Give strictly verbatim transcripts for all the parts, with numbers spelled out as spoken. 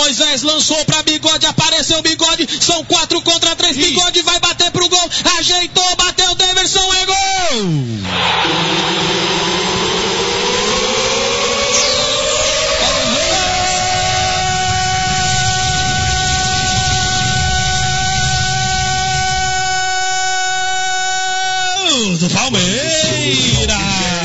Moisés lançou pra Bigode, apareceu Bigode, são quatro contra três, Bigode vai bater pro gol, ajeitou, bateu, Daverson, é gol! Do Palmeiras.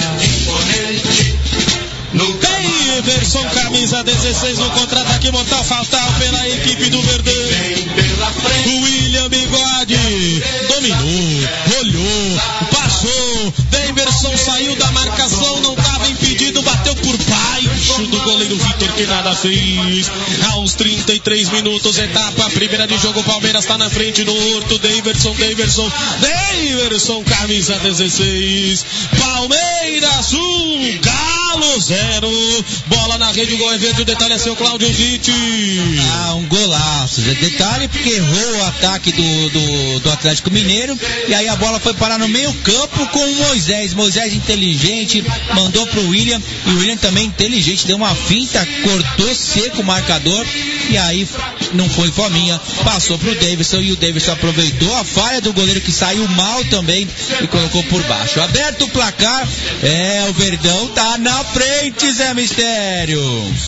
Daverson, camisa dezesseis no contra-ataque mortal fatal pela equipe do Verdão. O William Bigode dominou, olhou, passou. Daverson saiu da marcação, não estava impedido, bateu por baixo do goleiro Vitor, que nada fez. Aos trinta e três minutos, etapa primeira de jogo, o Palmeiras está na frente no Horto. Daverson, Daverson, Daverson, camisa dezesseis. Palmeiras um, Galo zero. Bola na rede, o gol é verde, o detalhe é seu Cláudio Zitti. Ah, um golaço. Detalhe porque errou o ataque do, do, do Atlético Mineiro e aí a bola foi parar no meio campo com o Moisés. Moisés inteligente, mandou pro William e o William também inteligente, deu uma finta, cortou seco o marcador e aí não foi fominha, passou pro Daverson e o Daverson aproveitou a falha do goleiro que saiu mal também e colocou por baixo. Aberto o placar, é, o Verdão tá na frente, Zé Mistério.